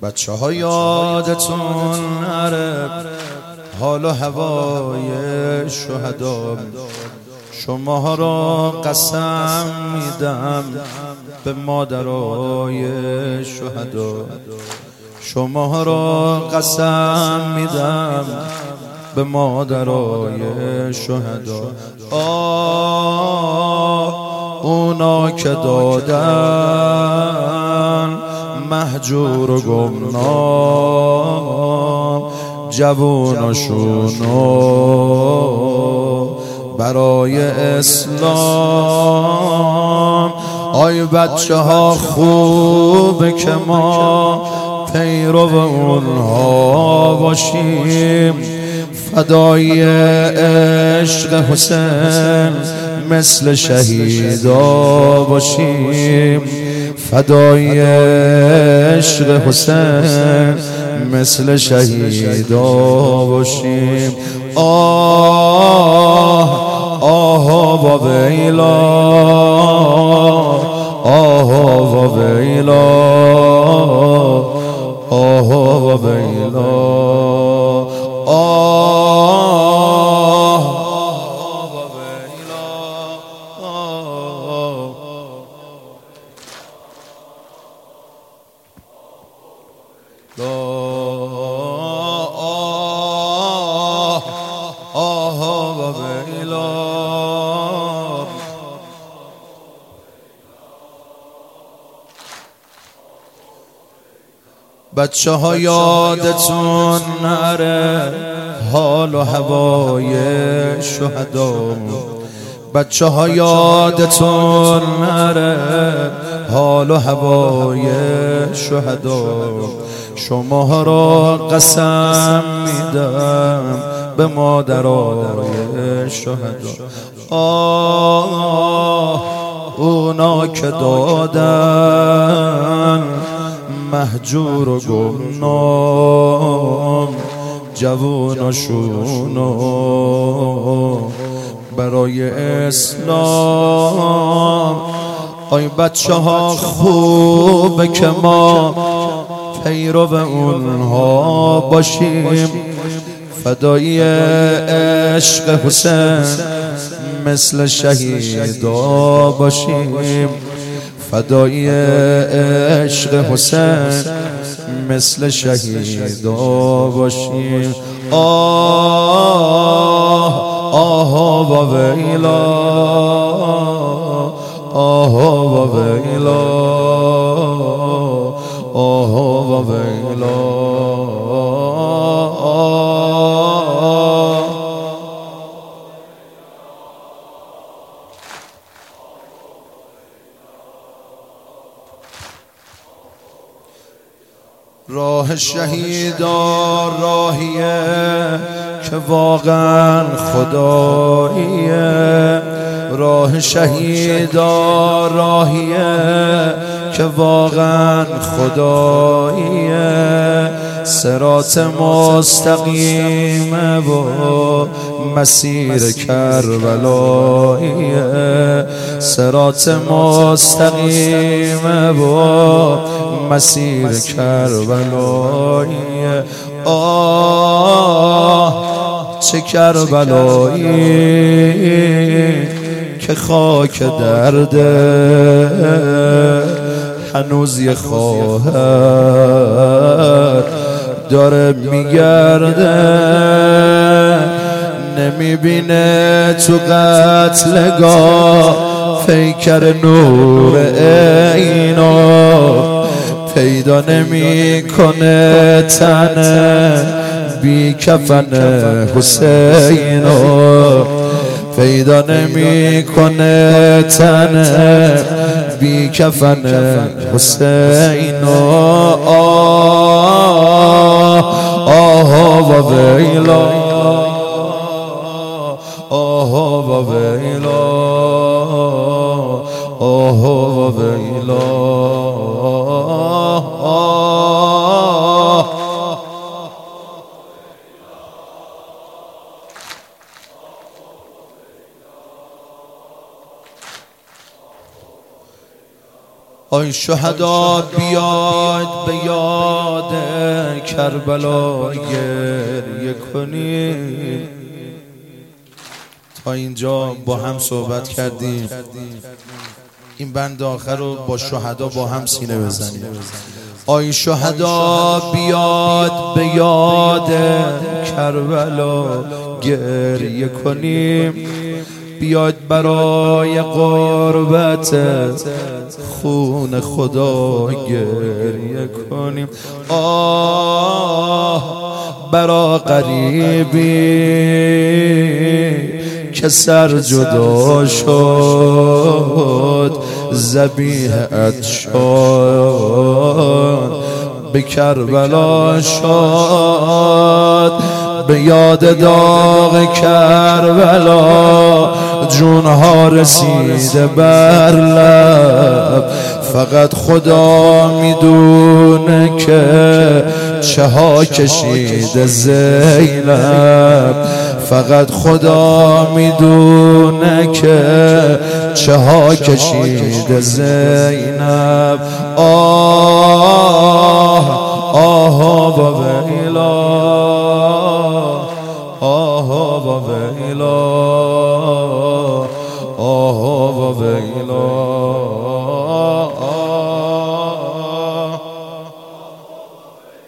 بچه ها یادتون نره حال و هوای شهدا، شما را قسم میدم به مادرای شهدا، شما را قسم میدم به مادرای شهدا. اونا که دادن مهجور و گمنام جووناشونو برای اسلام. آی بچه ها خوبه که ما پیرو اونها باشیم، فدای عشق حسین مثل شهیدا باشیم، فدای عشق حسین مثل شهیدا باشیم. آه و ویلا، آه و ویلا، آه و ویلا، آه و ویلا. آه و ویلا. بچه ها یادتون نره حال و هوای شهدا، بچه ها یادتون نره حال و هوای شهدا، شما را قسم میدم به مادرای شهدا. اونا که دادن مهجور و گمنام جووناشونو برای اسلام. آی بچه ها خوبه که ما پیرو اونها باشیم، فدای عشق حسین مثل شهیدا باشیم، فدای عشق حسین مثل شهیدا باشیم. آه و ویلا، آه و ویلا، آه و ویلا. راه شهیدا راهیه که واقعا خداییه، راه شهیدا راهیه که واقعا خداییه، صراط مستقیمه و مسیر کربلاییه، صراط مستقیمه و مسیر کربلاییه. چه کربلایی که خاک درده، هنوز یه خواهر داره میگرده، نمیبینه تو قتلگاه پیکر نور عینا، پیدا نمیکنه تنه بی کفن حسینو، پیدا نمیکنه تنه بی کفن حسینو. آه و ویلا، آه و ویلا، آه و ویلا. آی شهدا بیاد به یاد کربلا گریه کنیم. تا اینجا با هم صحبت کردیم، این بند آخر رو با شهدا با هم سینه بزنیم. آی شهدا بیاد به یاد کربلا گریه کنیم، بیاد برای قربت خون خدا گریه کنیم. برا غریبی که سر جدا شد ذبیحت شد به کربلا شد، به یاد داغ کربلا جونها رسیده بر لب. فقط خدا میدونه که چه ها کشیده زینب، فقط خدا میدونه که چه ها کشیده زینب. آه و ویلا، آه و ویلا، آه و ویلا.